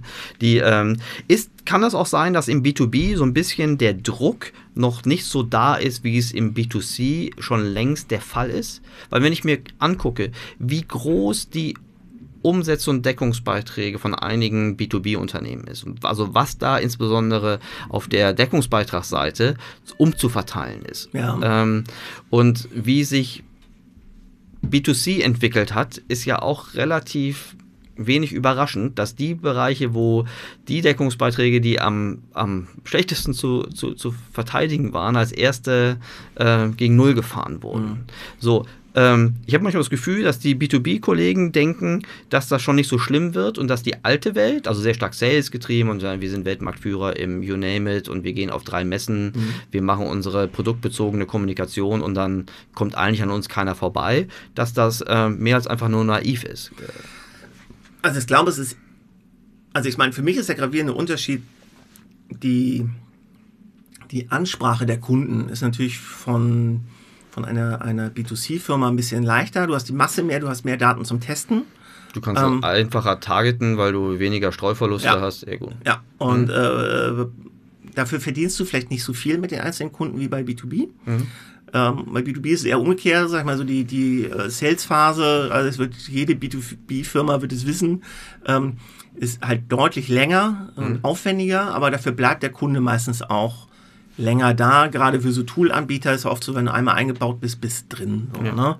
Kann das auch sein, dass im B2B so ein bisschen der Druck noch nicht so da ist, wie es im B2C schon längst der Fall ist? Weil wenn ich mir angucke, wie groß die Umsätze und Deckungsbeiträge von einigen B2B-Unternehmen ist, also was da insbesondere auf der Deckungsbeitragsseite umzuverteilen ist. Ja. Und wie sich B2C entwickelt hat, ist ja auch relativ wenig überraschend, dass die Bereiche, wo die Deckungsbeiträge, die am schlechtesten zu verteidigen waren, als erste gegen Null gefahren wurden. So, ich habe manchmal das Gefühl, dass die B2B-Kollegen denken, dass das schon nicht so schlimm wird und dass die alte Welt, also sehr stark Sales getrieben und sagen, wir sind Weltmarktführer im You Name It und wir gehen auf 3 Messen, wir machen unsere produktbezogene Kommunikation und dann kommt eigentlich an uns keiner vorbei, dass das mehr als einfach nur naiv ist. Also ich glaube, ich meine, für mich ist der gravierende Unterschied, die Ansprache der Kunden ist natürlich von einer B2C-Firma ein bisschen leichter. Du hast die Masse mehr, du hast mehr Daten zum Testen. Du kannst einfacher targeten, weil du weniger Streuverluste hast. Sehr gut. Ja, und dafür verdienst du vielleicht nicht so viel mit den einzelnen Kunden wie bei B2B. Bei B2B ist es eher umgekehrt, sag ich mal so, die Sales-Phase, also jede B2B-Firma wird es wissen, ist halt deutlich länger und aufwendiger, aber dafür bleibt der Kunde meistens auch länger da. Gerade für so Tool-Anbieter ist es oft so, wenn du einmal eingebaut bist drin. So, ne?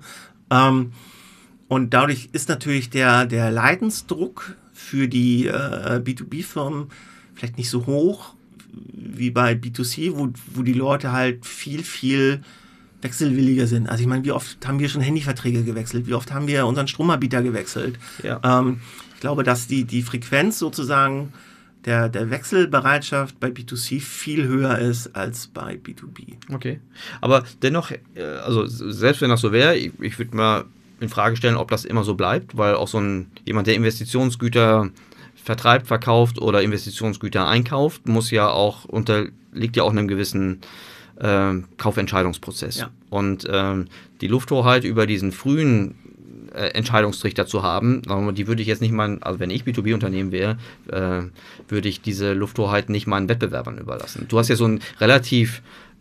Und dadurch ist natürlich der Leidensdruck für die B2B-Firmen vielleicht nicht so hoch wie bei B2C, wo die Leute halt viel wechselwilliger sind. Also ich meine, wie oft haben wir schon Handyverträge gewechselt? Wie oft haben wir unseren Stromanbieter gewechselt? Ja. Ich glaube, dass die Frequenz sozusagen der Wechselbereitschaft bei B2C viel höher ist als bei B2B. Okay. Aber dennoch, also selbst wenn das so wäre, ich würde mal in Frage stellen, ob das immer so bleibt, weil auch jemand, der Investitionsgüter vertreibt, verkauft oder Investitionsgüter einkauft, liegt ja auch einem gewissen Kaufentscheidungsprozess. Ja. Und die Lufthoheit über diesen frühen Entscheidungstrichter zu haben, die würde ich jetzt nicht also wenn ich B2B-Unternehmen wäre, würde ich diese Lufthoheit nicht meinen Wettbewerbern überlassen. Du hast ja so ein relativ,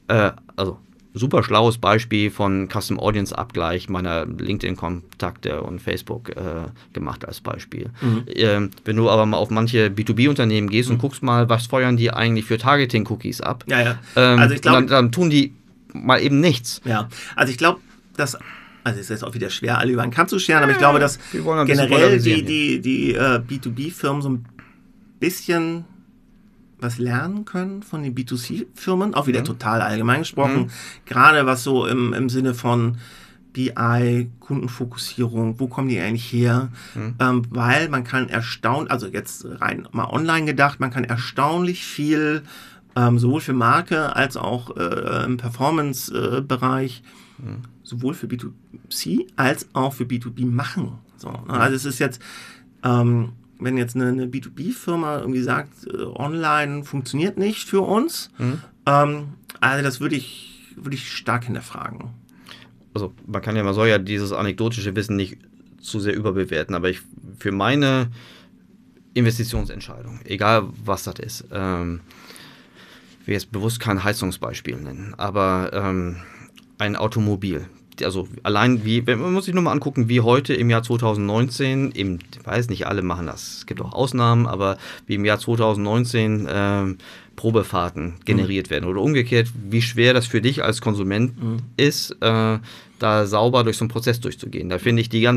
super schlaues Beispiel von Custom Audience Abgleich meiner LinkedIn-Kontakte und Facebook gemacht als Beispiel. Wenn du aber mal auf manche B2B-Unternehmen gehst und guckst mal, was feuern die eigentlich für Targeting-Cookies ab, also ich glaube, dann tun die mal eben nichts. Ja, also ich glaube, es ist jetzt auch wieder schwer, alle über einen Kamm zu scheren, aber ich glaube, dass generell die B2B-Firmen so ein bisschen was lernen können von den B2C-Firmen, auch wieder total allgemein gesprochen, gerade was so im Sinne von BI, Kundenfokussierung, wo kommen die eigentlich her? Weil man kann also jetzt rein mal online gedacht, man kann erstaunlich viel sowohl für Marke als auch im Performance-Bereich, sowohl für B2C als auch für B2B machen. So, ne? Also es ist jetzt, wenn jetzt eine B2B-Firma irgendwie sagt, online funktioniert nicht für uns, also das würde ich stark hinterfragen. Also man soll ja dieses anekdotische Wissen nicht zu sehr überbewerten, aber für meine Investitionsentscheidung, egal was das ist, ich will jetzt bewusst kein Heizungsbeispiel nennen, aber ein Automobil. Also allein man muss sich nur mal angucken, wie heute im Jahr 2019, ich weiß nicht, alle machen das, es gibt auch Ausnahmen, aber wie im Jahr 2019 Probefahrten generiert werden oder umgekehrt, wie schwer das für dich als Konsument ist, da sauber durch so einen Prozess durchzugehen. Da finde ich gibt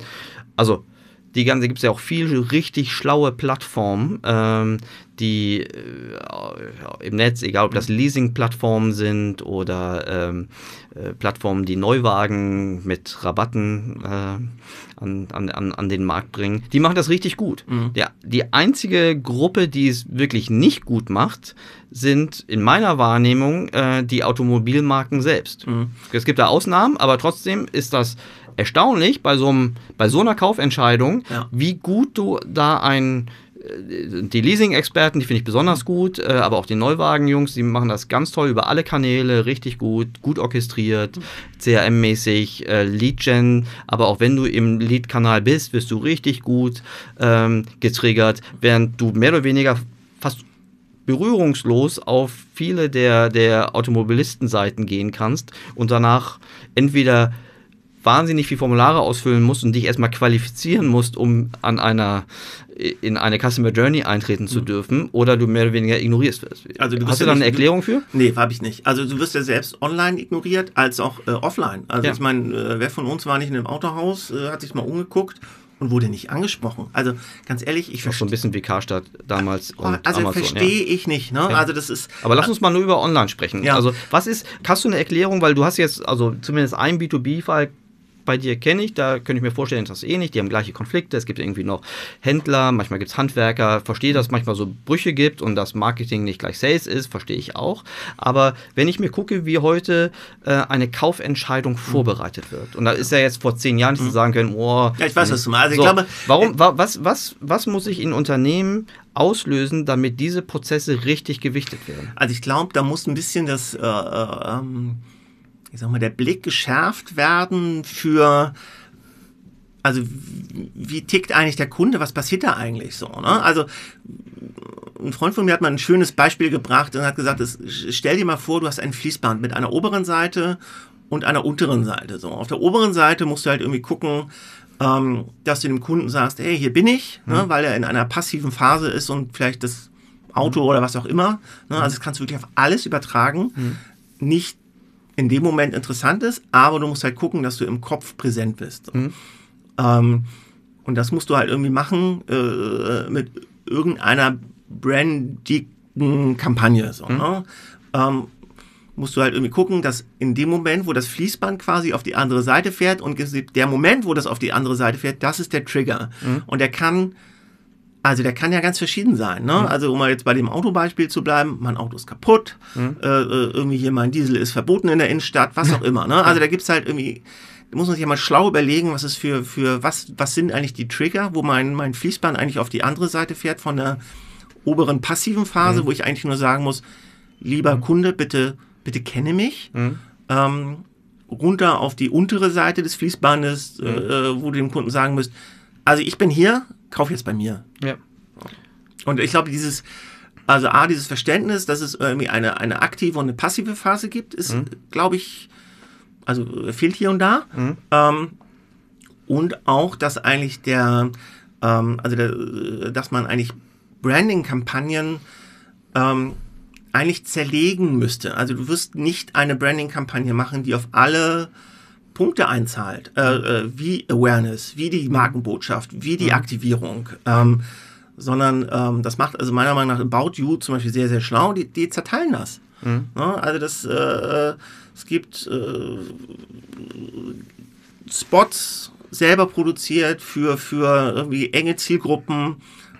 es ja auch viele richtig schlaue Plattformen, die im Netz, egal ob das Leasing-Plattformen sind oder Plattformen, die Neuwagen mit Rabatten an den Markt bringen, die machen das richtig gut. Die einzige Gruppe, die es wirklich nicht gut macht, sind in meiner Wahrnehmung die Automobilmarken selbst. Es gibt da Ausnahmen, aber trotzdem ist das erstaunlich bei so einer Kaufentscheidung, wie gut du da die Leasing-Experten, die finde ich besonders gut, aber auch die Neuwagen-Jungs, die machen das ganz toll über alle Kanäle, richtig gut orchestriert, CRM-mäßig, Lead-Gen, aber auch wenn du im Lead-Kanal bist, wirst du richtig gut getriggert, während du mehr oder weniger fast berührungslos auf viele der Automobilistenseiten gehen kannst und danach entweder wahnsinnig viel Formulare ausfüllen musst und dich erstmal qualifizieren musst, um in eine Customer Journey eintreten zu dürfen, oder du mehr oder weniger ignorierst wirst. Also hast du da eine Erklärung für? Nee, habe ich nicht. Also du wirst ja selbst online ignoriert, als auch offline. Also ich meine, wer von uns war nicht in einem Autohaus, hat sich mal umgeguckt und wurde nicht angesprochen. Also ganz ehrlich, ich verstehe. So ein bisschen wie Karstadt damals und also Amazon. Verstehe ich nicht. Ne? Ja. Also das ist. Aber lass uns mal nur über online sprechen. Ja. Also hast du eine Erklärung, weil du hast jetzt also zumindest einen B2B-Fall bei dir kenne ich, da könnte ich mir vorstellen, das ist ähnlich, die haben gleiche Konflikte, es gibt irgendwie noch Händler, manchmal gibt es Handwerker, verstehe, dass es manchmal so Brüche gibt und dass Marketing nicht gleich Sales ist, verstehe ich auch, aber wenn ich mir gucke, wie heute eine Kaufentscheidung vorbereitet wird, und da ist ja jetzt vor 10 Jahren nicht zu sagen können, ja, ich weiß, was du meinst. Also ich glaube, was muss sich in Unternehmen auslösen, damit diese Prozesse richtig gewichtet werden? Also ich glaube, da muss ein bisschen der Blick geschärft werden für, also wie tickt eigentlich der Kunde, was passiert da eigentlich so, ne? Also ein Freund von mir hat mal ein schönes Beispiel gebracht und hat gesagt, stell dir mal vor, du hast ein Fließband mit einer oberen Seite und einer unteren Seite. So, auf der oberen Seite musst du halt irgendwie gucken, dass du dem Kunden sagst, hey, hier bin ich, ne, weil er in einer passiven Phase ist und vielleicht das Auto oder was auch immer, ne? Also das kannst du wirklich auf alles übertragen, nicht in dem Moment interessant ist, aber du musst halt gucken, dass du im Kopf präsent bist. Und das musst du halt irgendwie machen mit irgendeiner brandigen Kampagne. So, ne? Musst du halt irgendwie gucken, dass in dem Moment, wo das Fließband quasi auf die andere Seite fährt und der Moment, wo das auf die andere Seite fährt, das ist der Trigger. Und der kann ja ganz verschieden sein. Ne? Also um mal jetzt bei dem Autobeispiel zu bleiben, mein Auto ist kaputt, irgendwie hier mein Diesel ist verboten in der Innenstadt, was auch immer. Ne? Also da gibt's halt irgendwie, da muss man sich ja mal schlau überlegen, was ist was sind eigentlich die Trigger, wo mein Fließband eigentlich auf die andere Seite fährt von der oberen passiven Phase, wo ich eigentlich nur sagen muss, lieber Kunde, bitte kenne mich, runter auf die untere Seite des Fließbandes, wo du dem Kunden sagen musst, also ich bin hier, kauf jetzt bei mir. Ja. Und ich glaube, dieses Verständnis, dass es irgendwie eine aktive und eine passive Phase gibt, ist, glaube ich, also fehlt hier und da. Und auch, dass eigentlich dass man eigentlich Branding-Kampagnen eigentlich zerlegen müsste. Also du wirst nicht eine Branding-Kampagne machen, die auf alle Punkte einzahlt, wie Awareness, wie die Markenbotschaft, wie die Aktivierung, sondern das macht also meiner Meinung nach About You zum Beispiel sehr, sehr schlau, die zerteilen das. Also es gibt Spots selber produziert für irgendwie enge Zielgruppen,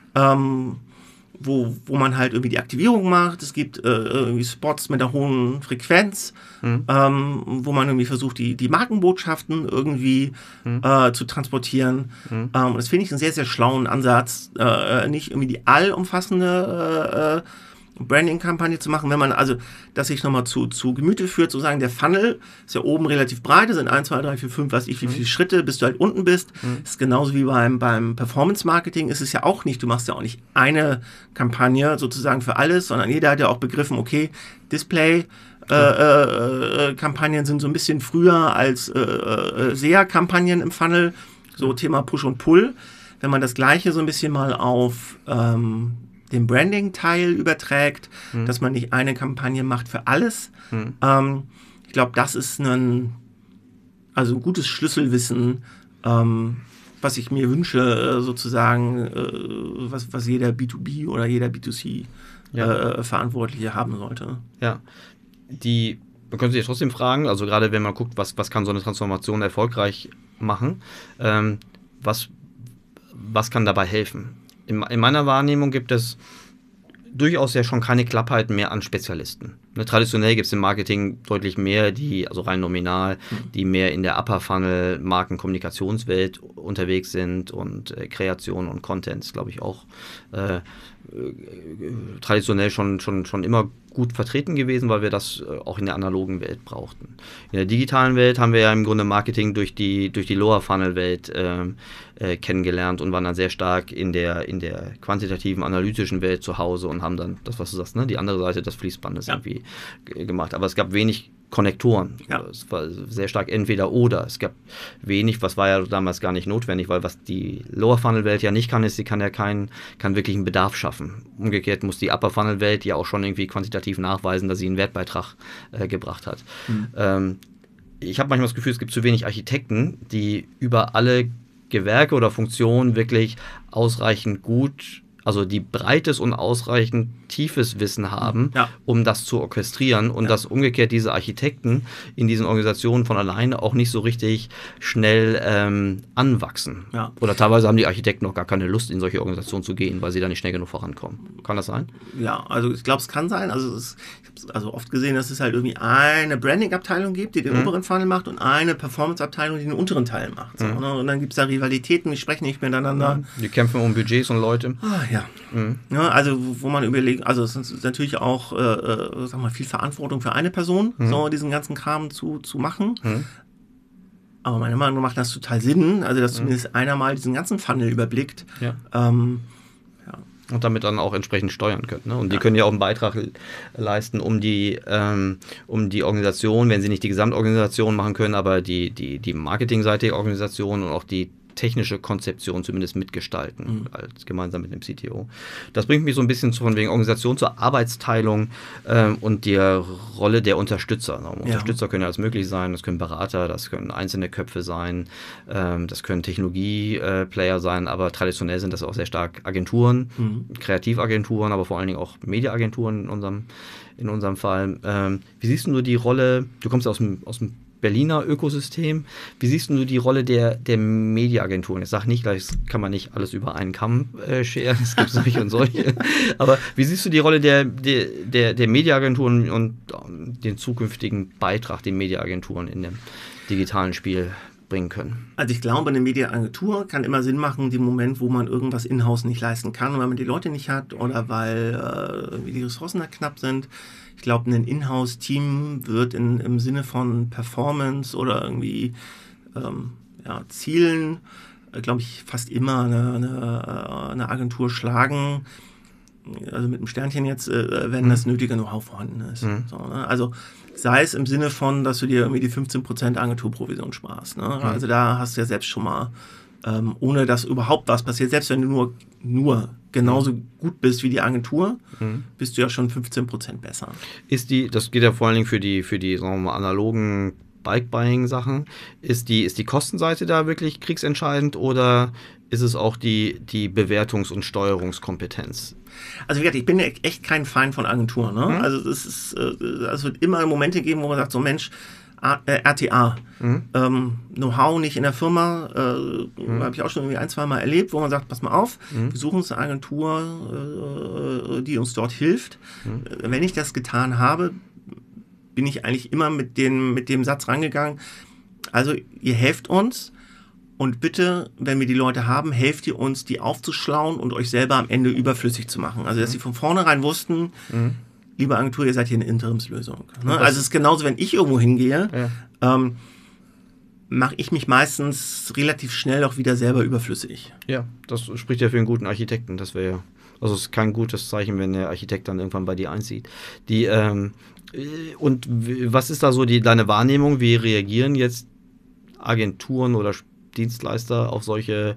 wo man halt irgendwie die Aktivierung macht. Es gibt irgendwie Spots mit einer hohen Frequenz, wo man irgendwie versucht, die Markenbotschaften irgendwie zu transportieren. Und das finde ich einen sehr, sehr schlauen Ansatz, nicht irgendwie die allumfassende Branding-Kampagne zu machen, wenn man also das sich nochmal zu Gemüte führt, sozusagen der Funnel ist ja oben relativ breit, das sind 1, 2, 3, 4, 5, weiß ich, wie viele Schritte, bis du halt unten bist. Das ist genauso wie beim Performance-Marketing, ist es ja auch nicht, du machst ja auch nicht eine Kampagne sozusagen für alles, sondern jeder hat ja auch begriffen, okay, Display Kampagnen sind so ein bisschen früher als SEA-Kampagnen im Funnel, so Thema Push und Pull. Wenn man das Gleiche so ein bisschen mal auf den Branding-Teil überträgt, dass man nicht eine Kampagne macht für alles. Ich glaube, das ist ein gutes Schlüsselwissen, was ich mir wünsche, sozusagen, was jeder B2B oder jeder B2C Verantwortliche haben sollte. Ja, man könnte sich trotzdem fragen, also gerade wenn man guckt, was kann so eine Transformation erfolgreich machen, was kann dabei helfen? In meiner Wahrnehmung gibt es durchaus ja schon keine Knappheit mehr an Spezialisten. Traditionell gibt es im Marketing deutlich mehr, also rein nominal, die mehr in der Upper-Funnel-Marken-Kommunikationswelt unterwegs sind und Kreation und Content ist, glaube ich, auch traditionell schon immer gut vertreten gewesen, weil wir das auch in der analogen Welt brauchten. In der digitalen Welt haben wir ja im Grunde Marketing durch die Lower-Funnel-Welt kennengelernt und waren dann sehr stark in der quantitativen, analytischen Welt zu Hause und haben dann das, was du sagst, die andere Seite des Fließbandes irgendwie gemacht. Aber es gab wenig Konnektoren. Ja. Es war sehr stark entweder oder. Es gab wenig, was war ja damals gar nicht notwendig, weil was die Lower-Funnel-Welt ja nicht kann, ist, sie kann ja keinen wirklichen Bedarf schaffen. Umgekehrt muss die Upper-Funnel-Welt ja auch schon irgendwie quantitativ nachweisen, dass sie einen Wertbeitrag gebracht hat. Ich habe manchmal das Gefühl, es gibt zu wenig Architekten, die über alle Gewerke oder Funktionen wirklich ausreichend gut, also die breites und ausreichend tiefes Wissen haben, um das zu orchestrieren und dass umgekehrt diese Architekten in diesen Organisationen von alleine auch nicht so richtig schnell anwachsen. Ja. Oder teilweise haben die Architekten noch gar keine Lust, in solche Organisationen zu gehen, weil sie da nicht schnell genug vorankommen. Kann das sein? Ja, also ich glaube, es kann sein. Also ich habe oft gesehen, dass es halt irgendwie eine Branding-Abteilung gibt, die den oberen Funnel macht und eine Performance-Abteilung, die den unteren Teil macht. So, ne? Und dann gibt es da Rivalitäten, die sprechen nicht miteinander. Die kämpfen um Budgets und Leute. Ja. Ja, also wo man überlegt, also es ist natürlich auch sag mal, viel Verantwortung für eine Person, so diesen ganzen Kram zu machen. Aber meiner Meinung nach macht das total Sinn, also dass zumindest einer mal diesen ganzen Funnel überblickt. Ja. Und damit dann auch entsprechend steuern können. Ne? Und die können ja auch einen Beitrag leisten, um die Organisation, wenn sie nicht die Gesamtorganisation machen können, aber die marketingseitige Organisation und auch die technische Konzeption zumindest mitgestalten, als gemeinsam mit dem CTO. Das bringt mich so ein bisschen von wegen Organisation zur Arbeitsteilung und der Rolle der Unterstützer. Unterstützer können ja alles möglich sein, das können Berater, das können einzelne Köpfe sein, das können Technologie-Player sein, aber traditionell sind das auch sehr stark Agenturen, Kreativagenturen, aber vor allen Dingen auch Mediaagenturen in unserem Fall. Wie siehst du die Rolle, du kommst aus dem Berliner Ökosystem. Wie siehst du die Rolle der Mediaagenturen? Ich sage nicht, das kann man nicht alles über einen Kamm scheren, es gibt solche und solche. Aber wie siehst du die Rolle der Mediaagenturen und den zukünftigen Beitrag, den Mediaagenturen in dem digitalen Spiel bringen können? Also ich glaube, eine Mediaagentur kann immer Sinn machen, im Moment, wo man irgendwas in-house nicht leisten kann, weil man die Leute nicht hat oder weil die Ressourcen da knapp sind. Ich glaube, ein Inhouse-Team wird im Sinne von Performance oder irgendwie Zielen, glaube ich, fast immer eine Agentur schlagen. Also mit einem Sternchen jetzt, wenn das nötige Know-how vorhanden ist. So, ne? Also sei es im Sinne von, dass du dir irgendwie die 15% Agenturprovision sparst. Ne? Also da hast du ja selbst schon mal, ohne dass überhaupt was passiert, selbst wenn du nur genauso gut bist wie die Agentur, bist du ja schon 15% besser. Das geht ja vor allen Dingen für die sagen wir mal, analogen Bike-Buying-Sachen. Ist die Kostenseite da wirklich kriegsentscheidend oder ist es auch die Bewertungs- und Steuerungskompetenz? Also wie gesagt, ich bin echt kein Feind von Agenturen. Ne? Also es wird immer Momente geben, wo man sagt, so Mensch, RTA. Know-how nicht in der Firma, habe ich auch schon irgendwie 1-2 Mal erlebt, wo man sagt, pass mal auf, wir suchen uns eine Agentur, die uns dort hilft. Wenn ich das getan habe, bin ich eigentlich immer mit dem Satz rangegangen, also ihr helft uns und bitte, wenn wir die Leute haben, helft ihr uns, die aufzuschlauen und euch selber am Ende überflüssig zu machen. Also dass sie von vornherein wussten, liebe Agentur, ihr seid hier eine Interimslösung. Ne? Also es ist genauso, wenn ich irgendwo hingehe, mache ich mich meistens relativ schnell auch wieder selber überflüssig. Ja, das spricht ja für einen guten Architekten. Das wäre ja, also es ist kein gutes Zeichen, wenn der Architekt dann irgendwann bei dir einzieht. Und was ist da so deine Wahrnehmung? Wie reagieren jetzt Agenturen oder Dienstleister auf solche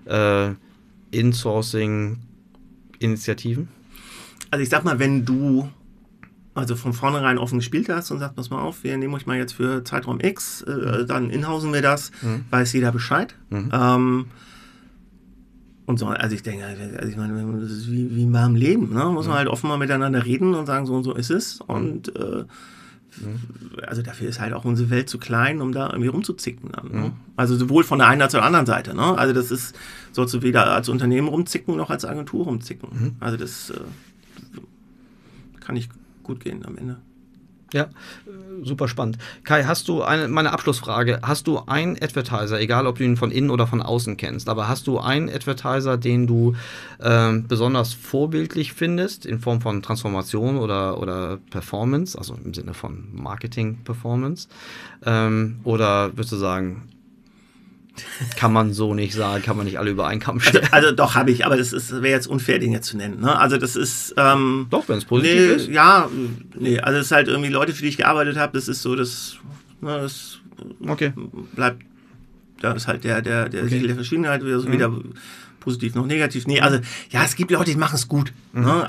Insourcing-Initiativen? Also ich sag mal, wenn du also von vornherein offen gespielt hast und sagst, pass mal auf, wir nehmen euch mal jetzt für Zeitraum X, dann inhausen wir das, weiß jeder Bescheid. Und so, also ich denke, ich meine, das ist wie in meinem Leben, ne? Muss man halt offen mal miteinander reden und sagen, so und so ist es. Und also dafür ist halt auch unsere Welt zu klein, um da irgendwie rumzuzicken. Dann, ne? Also sowohl von der einen als auch der anderen Seite. Ne? Also das ist, sollst du weder als Unternehmen rumzicken, noch als Agentur rumzicken. Also das kann nicht gut gehen am Ende. Ja, super spannend. Kai, hast du meine Abschlussfrage, hast du einen Advertiser, egal ob du ihn von innen oder von außen kennst, aber hast du einen Advertiser, den du besonders vorbildlich findest, in Form von Transformation oder Performance, also im Sinne von Marketing-Performance? Oder würdest du sagen, kann man so nicht sagen, kann man nicht alle über einen Kamm stellen? Also doch, habe ich, aber das wäre jetzt unfair, den jetzt zu nennen. Ne? Also das ist... doch, wenn es positiv ist. Ja, also es ist halt irgendwie Leute, für die ich gearbeitet habe, das ist so, das okay. Bleibt, da ist halt der Siegel der Verschiedenheit wieder positiv noch negativ. Nee, also ja, es gibt Leute, die machen es gut. Ne?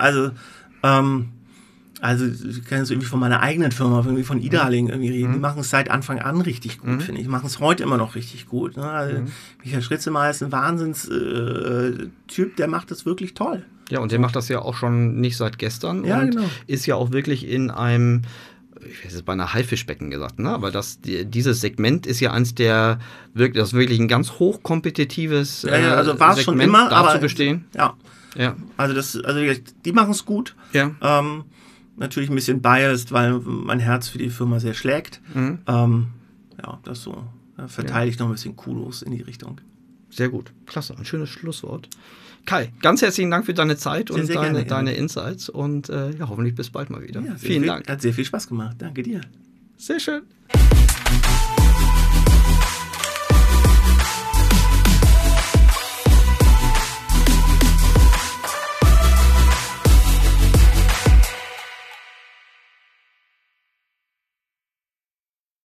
Also ich kann jetzt irgendwie von meiner eigenen Firma, irgendwie von Idaling irgendwie reden. Die machen es seit Anfang an richtig gut, finde ich. Die machen es heute immer noch richtig gut. Ne? Also Michael Schritzemeyer ist ein Wahnsinns-Typ, der macht das wirklich toll. Ja, und der macht das ja auch schon nicht seit gestern. Ja, und genau. Ist ja auch wirklich in einem, ich hätte es beinahe Haifischbecken gesagt, ne? Aber dieses Segment ist ja eins der, das ist wirklich ein ganz hochkompetitives also war es schon Segment, immer, da aber zu bestehen. Ja. Also die machen es gut. Ja. Natürlich ein bisschen biased, weil mein Herz für die Firma sehr schlägt. Das so. Da verteile ich noch ein bisschen Kudos in die Richtung. Sehr gut. Klasse. Ein schönes Schlusswort. Kai, ganz herzlichen Dank für deine Zeit und deine Insights und hoffentlich bis bald mal wieder. Ja, Vielen Dank. Hat sehr viel Spaß gemacht. Danke dir. Sehr schön.